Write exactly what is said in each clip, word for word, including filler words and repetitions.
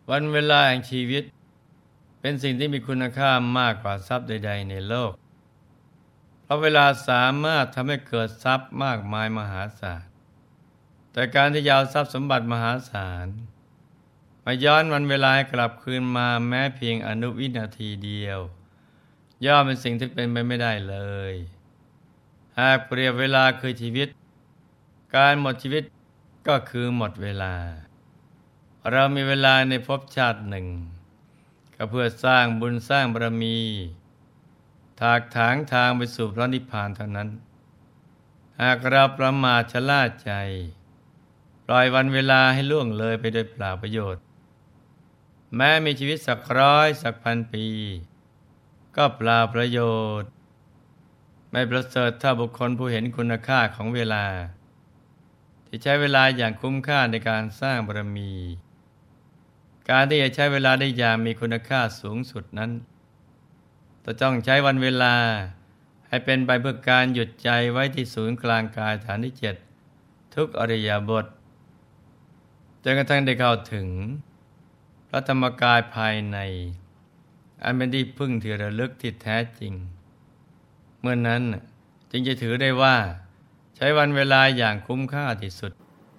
วันเวลาแห่งชีวิตเป็นสิ่งที่มีคุณค่ามากกว่าทรัพย์ใดๆในโลกเพราะเวลาสามารถทำให้เกิดทรัพย์มากมายมหาศาลแต่การที่จะเอาทรัพย์สมบัติมหาศาลมาย้อนวันเวลาให้กลับคืนมาแม้เพียงอนุวินาทีเดียวย่อมเป็นสิ่งที่เป็นไปไม่ได้เลยหากเปรียบเวลาคือชีวิตการหมดชีวิตก็คือหมดเวลาเรามีเวลาในภพชาติหนึ่งก็เพื่อสร้างบุญสร้างบารมีถากถางทางไปสู่พระนิพพานเท่านั้นหากเราประมาทชะล่าใจปล่อยวันเวลาให้ล่วงเลยไปโดยเปล่าประโยชน์แม้มีชีวิตสักร้อยสักพันปีก็เปล่าประโยชน์ไม่ประเสริฐเท่าบุคคลผู้เห็นคุณค่าของเวลาที่ใช้เวลาอย่างคุ้มค่าในการสร้างบารมีการที่จะใช้เวลาได้อย่างมีคุณค่าสูงสุดนั้นต้องใช้วันเวลาให้เป็นไปเพื่อการหยุดใจไว้ที่ศูนย์กลางกายฐานที่เจ็ดทุกอริยบทจนกระทั่งได้เข้าถึงพระธรรมกายภายในอันเป็นที่พึ่งที่ระลึกที่แท้จริงเมื่อนนั้นจึงจะถือได้ว่าใช้วันเวลาอย่างคุ้มค่าที่สุด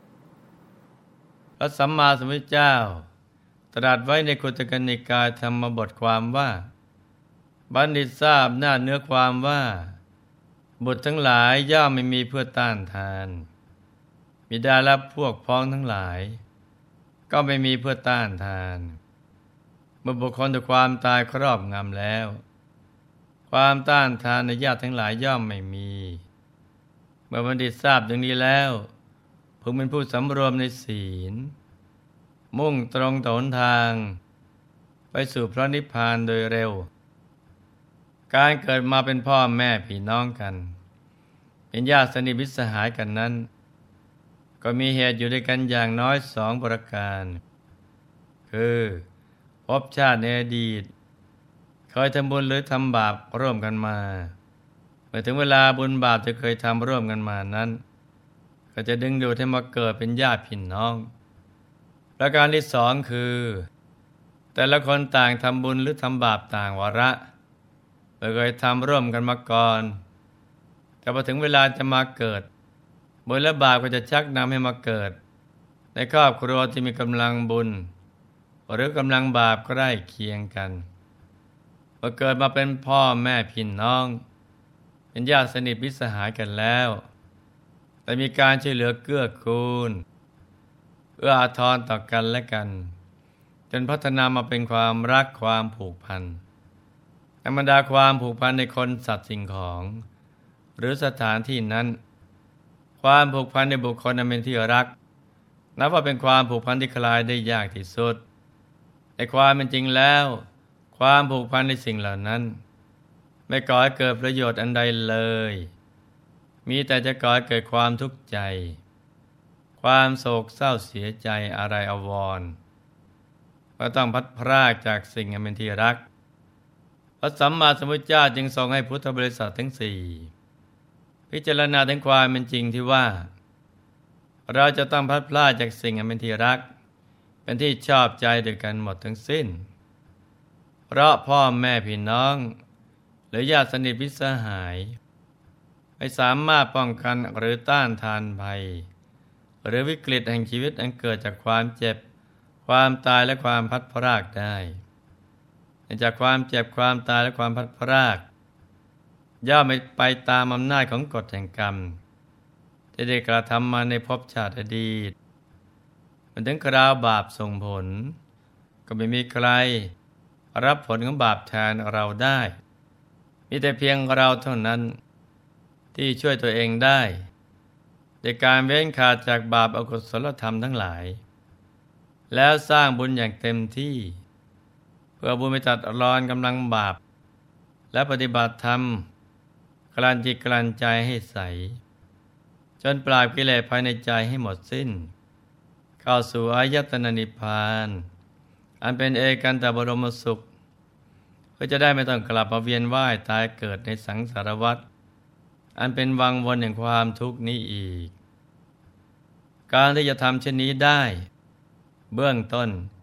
พระสัมมาสัมพุทธเจ้าตรัสไว้ในคุตกนิกายธรรมบทความว่าบัณฑิตทราบหน้าเนื้อความว่าบุตรทั้งหลายย่อมไม่มีเพื่อต้านทานบิดาและพวกพ้องทั้งหลายก็ไม่มีเพื่อต้านทานเมื่อบุคคลถูกความตายครอบงำแล้วความต้านทานในญาติทั้งหลายย่อมไม่มีเมื่อบัณฑิตทราบดังนี้แล้วพึงเป็นผู้สำรวมในศีลมุ่งตรงต่อหนทางไปสู่พระนิพพานโดยเร็วการเกิดมาเป็นพ่อแม่พี่น้องกันเป็นญาติสนิทมิตรสหายกันนั้นก็มีเหตุอยู่ด้วยกันอย่างน้อยสองประการคือภพชาติในอดีตเคยทำบุญหรือทำบาปร่วมกันมาเมื่อถึงเวลาบุญบาปจะเคยทำร่วมกันมานั้นก็จะดึงดูดให้มาเกิดเป็นญาติพี่น้องประการที่สองคือแต่ละคนต่างทำบุญหรือทำบาปต่างวาระเมื่อเคยทำร่วมกันมาก่อนแต่พอถึงเวลาจะมาเกิดบุญและบาปก็จะชักนำให้มาเกิดในครอบครัวที่มีกำลังบุญหรือกำลังบาปใกล้เคียงกันเมื่อเกิดมาเป็นพ่อแม่พี่น้องเป็นญาติสนิทมิตรสหายกันแล้วแต่มีการช่วยเหลือเกื้อกูลเอื้ออาทรต่อกันและกันจนพัฒนามาเป็นความรักความผูกพันธรรมดาความผูกพันในคนสัตว์สิ่งของหรือสถานที่นั้นความผูกพันในบุคคลนั้นเป็นที่รักนับว่าเป็นความผูกพันที่คลายได้ยากที่สุดในความเป็นจริงแล้วความผูกพันในสิ่งเหล่านั้นไม่ก่อให้เกิดประโยชน์อันใดเลยมีแต่จะก่อให้เกิดความทุกข์ใจความโศกเศร้าเสียใจอะไรอาวรณ์ก็ต้องพัดพรากจากสิ่งอันเป็นที่รักพระสัมมาสัมพุทธเจ้าจึงทรงให้พุทธบริษัททั้งสี่พิจารณาถึงความเป็นจริงที่ว่าเราจะต้องพัดพรากจากสิ่งอันเป็นที่รักเป็นที่ชอบใจด้วยกันหมดทั้งสิ้นเพราะพ่อแม่พี่น้องหรือญาติสนิทมิตรสหายไม่สามารถป้องกันหรือต้านทานภัยหรือวิกฤตแห่งชีวิตอันเกิดจากความเจ็บความตายและความพัดพรากได้จากความเจ็บความตายและความพัดพรากย่อมไม่ไปตามอำนาจของกฎแห่งกรรมที่ได้กระทำมาในภพชาติอดีตมันถึงคราวบาปส่งผลก็ไม่มีใครรับผลของบาปแทนเราได้มีแต่เพียงเราเท่านั้นที่ช่วยตัวเองได้ในการเว้นขาดจากบาปอกุศลธรรมทั้งหลายแล้วสร้างบุญอย่างเต็มที่เพื่อบุญไปตัดรอนกำลังบาปและปฏิบัติธรรมกลั่นจิตกลั่นใจให้ใสจนปราบกิเลสภายในใจให้หมดสิ้นเข้าสู่อายตนะนิพพานอันเป็นเอกันตบรมสุขเพื่อจะได้ไม่ต้องกลับมาเวียนว่ายตายเกิดในสังสารวัฏอันเป็นวังวนแห่งความทุกข์นี้อีกการที่จะทำเช่นนี้ได้เบื้องต้น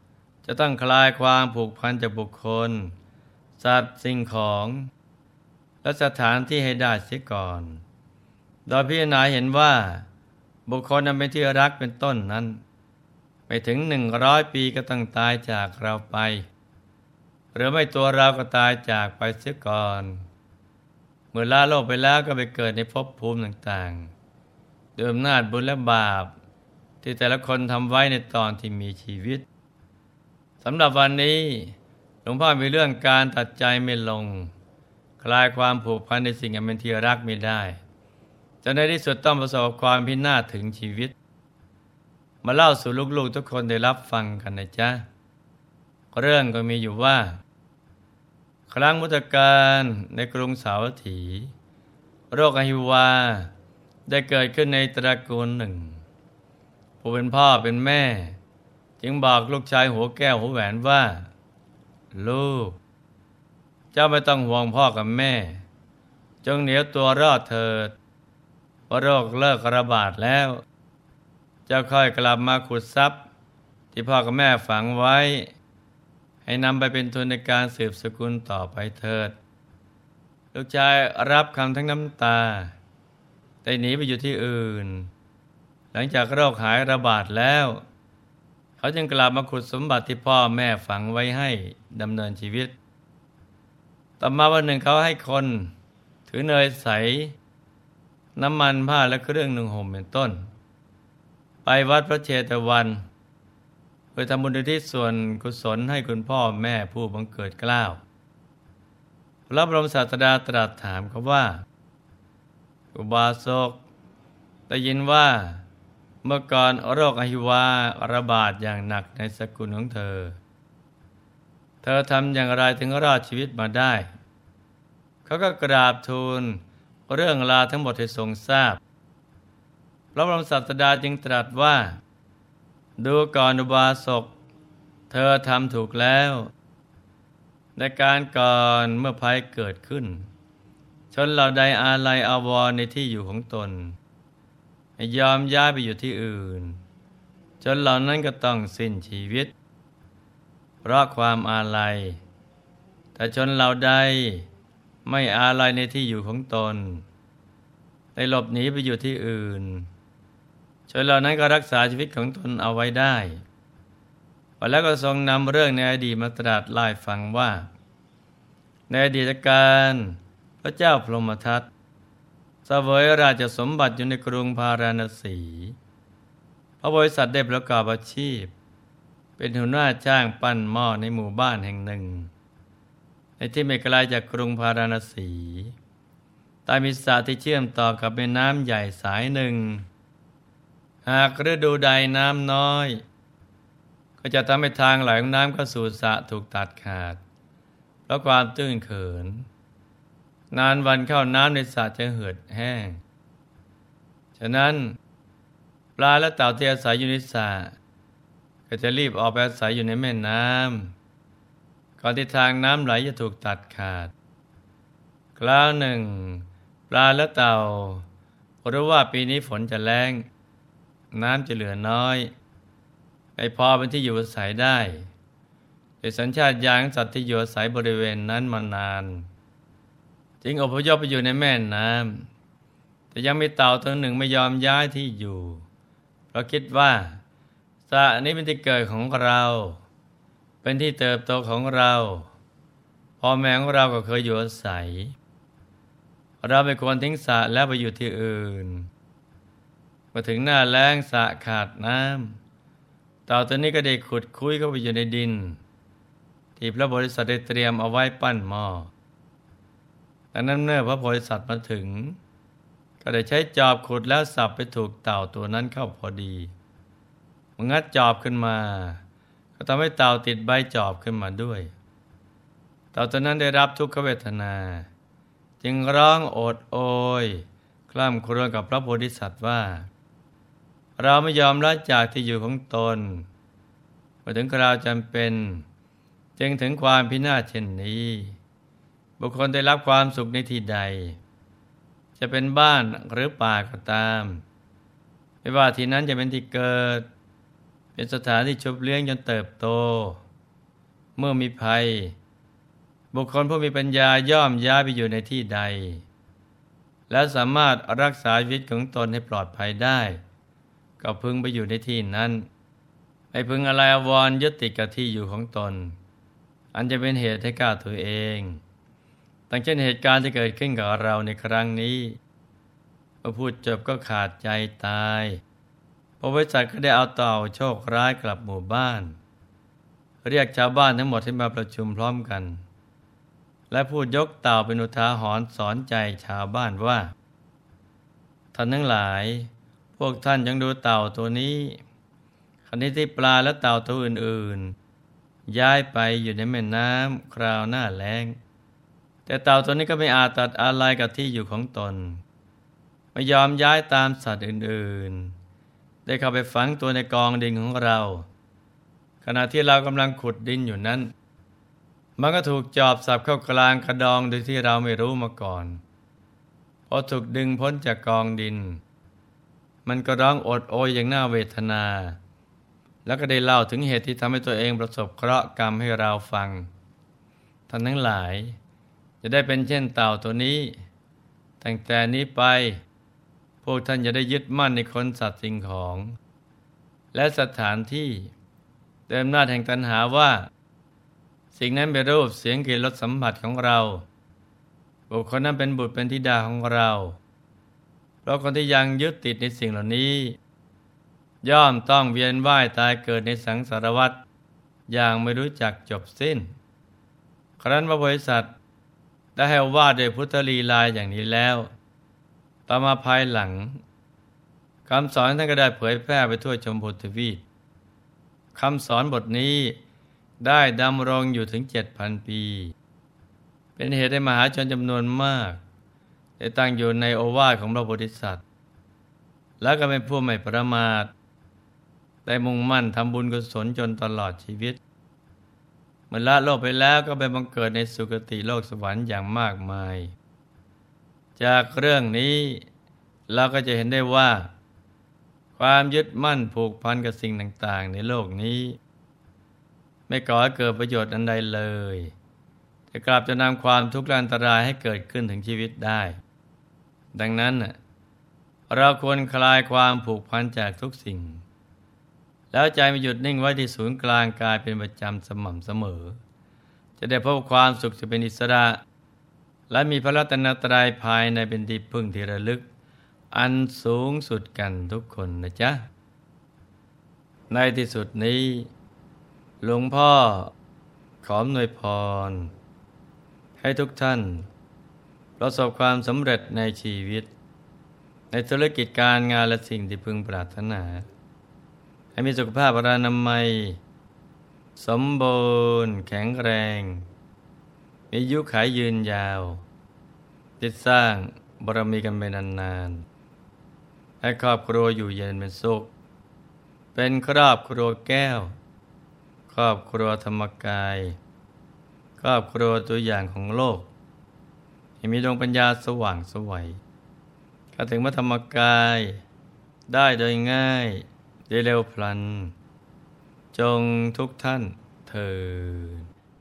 จะต้องคลายความผูกพันจากบุคคลสัตว์สิ่งของและสถานที่ให้ได้เสียก่อนโดยพิจารณาเห็นว่าบุคคลนั้นเป็นที่รักเป็นต้นนั้นไม่ถึงหนึ่งร้อยปีก็ต้องตายจากเราไปหรือไม่ตัวเราก็ตายจากไปเสียก่อนเมื่อลาโลกไปแล้วก็ไปเกิดในภพภูมิต่างๆด้วยอำนาจบุญและบาปที่แต่ละคนทำไว้ในตอนที่มีชีวิตสำหรับวันนี้หลวงพ่อมีเรื่องการตัดใจไม่ลงคลายความผูกพันในสิ่งอันเป็นที่รักไม่ได้จนในที่สุดต้องประสบความพินาศถึงชีวิตมาเล่าสู่ลูกๆทุกคนได้รับฟังกันนะจ๊ะเรื่องก็มีอยู่ว่าครั้งพุทธกาลในกรุงสาวัตถีโรคอหิวาได้เกิดขึ้นในตระกูลหนึ่งผู้เป็นพ่อเป็นแม่จึงบอกลูกชายหัวแก้วหัวแหวนว่าลูกเจ้าไม่ต้องห่วงพ่อกับแม่จงเหนียวตัวรอดเถิดเพราะโรคเลิกระบาดแล้วเจ้าค่อยกลับมาขุดทรัพย์ที่พ่อกับแม่ฝังไว้ให้นำไปเป็นทุนในการสืบสกุลต่อไปเถิดลูกชายรับคำทั้งน้ำตาแต่หนีไปอยู่ที่อื่นหลังจากโรคหายระบาดแล้วเขาจึงกลับมาขุดสมบัติที่พ่อแม่ฝังไว้ให้ดำเนินชีวิตต่อมาวันหนึ่งเขาให้คนถือเนยใสน้ำมันผ้าและเครื่องนุ่งห่มเป็นต้นไปวัดพระเชตวันเพื่อทำบุญอุทิศส่วนกุศลให้คุณพ่อแม่ผู้บังเกิดเกล้าพระบรมศาสดาตรัสถามเขาว่าอุบาสกได้ยินว่าเมื่อก่อนโรคอหิวาระบาดอย่างหนักในสกุลของเธอเธอทำอย่างไรถึงรอดชีวิตมาได้เขาก็กราบทูลเรื่องราวทั้งหมดให้ทรงทราบพระบรมศาสดาจึงตรัสว่าดูก่อนอุบาสกเธอทำถูกแล้วในการก่อนเมื่อภัยเกิดขึ้นชนเหล่าใดอาลัยอาวรณ์ในที่อยู่ของตนไม่ยอมย้ายไปอยู่ที่อื่นชนเหล่านั้นก็ต้องสิ้นชีวิตเพราะความอาลัยแต่ชนเหล่าใดไม่อาลัยในที่อยู่ของตนได้หลบหนีไปอยู่ที่อื่นชนเหล่านั้นก็รักษาชีวิตของตนเอาไว้ได้แล้วก็ทรงนำเรื่องในอดีตมาตรัสเล่าให้ฟังว่าในอดีตการพระเจ้าพรหมทัตเสวยราชสมบัติอยู่ในกรุงพาราณสีพระบริษัทได้ประกอบอาชีพเป็นหัวหน้าจ้างปั้นหม้อในหมู่บ้านแห่งหนึ่งในที่ไม่ไกลจากกรุงพาราณสีใต้มีสระที่เชื่อมต่อกับแม่น้ำใหญ่สายหนึ่งหากฤดูใดน้ำน้อยก็จะทำให้ทางไหลของน้ำเข้าสู่สระถูกตัดขาดเพราะความตื้นเขินนานวันเข้าน้ำในสระจะเหือดแห้งฉะนั้นปลาและเต่าที่อาศัยอยู่ในสระก็จะรีบออกไปอาศัยอยู่ในแม่น้ำก่อนที่ทางน้ำไหลจะถูกตัดขาดคราวหนึ่งปลาและเต่ารู้ว่าปีนี้ฝนจะแล้งน้ำจะเหลือน้อยไม่พอเป็นที่อยู่อาศัยได้โดยสัญชาตญาณของสัตว์ที่อยู่อาศัยบริเวณนั้นมานานจึงอพยพไปอยู่ในแม่น้ำแต่ยังมีเต่าตัวหนึ่งไม่ยอมย้ายที่อยู่เพราะคิดว่าสระนี้เป็นที่เกิดของเราเป็นที่เติบโตของเราพ่อแม่ของเราก็เคยอยู่อาศัยเราไม่ควรทิ้งสระแล้วไปอยู่ที่อื่นมาถึงหน้าแล้งสระขาดน้ำเต่าตัวนี้ก็ได้ขุดคุ้ยเข้าไปอยู่ในดินที่พระโพธิสัตว์ได้เตรียมเอาไว้ปั้นหม้อดังนั้นเมื่อพระโพธิสัตว์มาถึงก็ได้ใช้จอบขุดแล้วสับไปถูกเต่าตัวนั้นเข้าพอดีมันงัดจอบขึ้นมาก็ทำให้เต่าติดใบจอบขึ้นมาด้วยเต่าตัวนั้นได้รับทุกขเวทนาจึงร้องโอดโอยคร่ำครวญกับพระโพธิสัตว์ว่าเราไม่ยอมละจากที่อยู่ของตนมาถึงคราวจำเป็นจึงถึงความพินาศเช่นนี้บุคคลได้รับความสุขในที่ใดจะเป็นบ้านหรือป่าก็ตามไม่ว่าที่นั้นจะเป็นที่เกิดเป็นสถานที่ชุบเลี้ยงจนเติบโตเมื่อมีภัยบุคคลผู้มีปัญญาย่อมย้ายไปอยู่ในที่ใดและสามารถรักษาชีวิตของตนให้ปลอดภัยได้ก็พึงไปอยู่ในที่นั้นไม่พึงอะไรอาวรณ์ยึดติดกับที่อยู่ของตนอันจะเป็นเหตุให้ก้าวตัวเองดังเช่นเหตุการณ์ที่เกิดขึ้นกับเราในครั้งนี้พอพูดจบก็ขาดใจตายพระบริษัทก็ได้เอาเต่าโชคร้ายกลับหมู่บ้านเรียกชาวบ้านทั้งหมดให้มาประชุมพร้อมกันและพูดยกเต่าเป็นอุทาหรณ์สอนใจชาวบ้านว่าท่านทั้งหลายพวกท่านจงดูเต่าตัวนี้ขณะที่ปลาและเต่าตัวอื่นๆย้ายไปอยู่ในแม่น้ำคราวหน้าแล้งแต่เต่าตัวนี้ก็ไม่อาจตัดอะไรกับที่อยู่ของตนไม่ยอมย้ายตามสัตว์อื่นๆได้เข้าไปฝังตัวในกองดินของเราขณะที่เรากำลังขุดดินอยู่นั้นมันก็ถูกจอบสับเข้ากลางกระดองโดยที่เราไม่รู้มาก่อนพอถูกดึงพ้นจากกองดินมันก็ร้องโอดโอยอย่างน่าเวทนาแล้วก็ได้เล่าถึงเหตุที่ทำให้ตัวเองประสบเคราะห์กรรมให้เราฟังท่านทั้งหลายจะได้เป็นเช่นเต่าตัวนี้ตั้งแต่นี้ไปพวกท่านจะได้ยึดมั่นในคนสัตว์สิ่งของและสถานที่เดิมหน้าแห่งตัณหาว่าสิ่งนั้นเป็นรูปเสียงกลิ่นรสสัมผัสของเราบุคคลนั้นเป็นบุตรเป็นธิดาของเราเพราะคนที่ยังยึดติดในสิ่งเหล่านี้ย่อมต้องเวียนว่ายตายเกิดในสังสารวัฏอย่างไม่รู้จักจบสิ้นครั้นพระโพธิสัตว์ได้ให้ว่าโดยพุทธลีลาอย่างนี้แล้วต่อมาภายหลังคำสอนท่านก็ได้เผยแพร่ไปทั่วชมพูทวีปคำสอนบทนี้ได้ดำรงอยู่ถึงเจ็ดพันปีเป็นเหตุให้มหาชนจำนวนมากได้ตั้งอยู่ในโอวาทของพระโพธิสัตว์และก็เป็นผู้ไม่ประมาทได้มุ่งมั่นทำบุญกุศลจนตลอดชีวิตเมื่อละโลกไปแล้วก็ไปบังเกิดในสุคติโลกสวรรค์อย่างมากมายจากเรื่องนี้เราก็จะเห็นได้ว่าความยึดมั่นผูกพันกับสิ่งต่างๆในโลกนี้ไม่ก่อให้เกิดประโยชน์อันใดเลยแต่กลับจะนำความทุกข์และอันตรายให้เกิดขึ้นถึงชีวิตได้ดังนั้นเราควรคลายความผูกพันจากทุกสิ่งแล้วใจมาหยุดนิ่งไว้ที่ศูนย์กลางกายเป็นประจำสม่ำเสมอจะได้พบความสุขจะเป็นอิสระและมีพระรัตนตรัยภายในเป็นที่พึ่งที่ระลึกอันสูงสุดกันทุกคนนะจ๊ะในที่สุดนี้หลวงพ่อขออำนวยพรให้ทุกท่านประสบความสำเร็จในชีวิตในธุรกิจการงานและสิ่งที่พึงปรารถนาให้มีสุขภาพอนามัยสมบูรณ์แข็งแรงมีอายุขัยยืนยาวติดสร้างบารมีกันไปนานๆให้ครอบครัวอยู่เย็นเป็นสุขเป็นครอบครัวแก้วครอบครัวธรรมกายครอบครัวตัวอย่างของโลกให้มีดวงปัญญาสว่างไสวเข้าถึงพระธรรมกายได้โดยง่ายได้เร็วพลันจงทุกท่านเถิด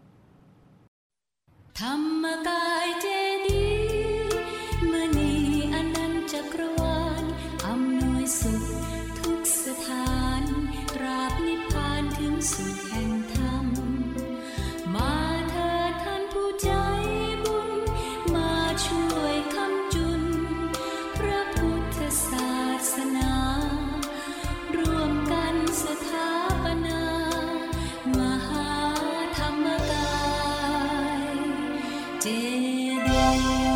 ธรรมกายเจดีย์มณีอนันตจักรวาลอำนวยสุขทุกสถานตราบนิพพานถึงสุขแห่งธรรมมาเถิดท่านผู้ใจบุญมาช่วยคำจุนพระพุทธศาสนารวมกันสถาปนามหาธรรมกายเจดีย์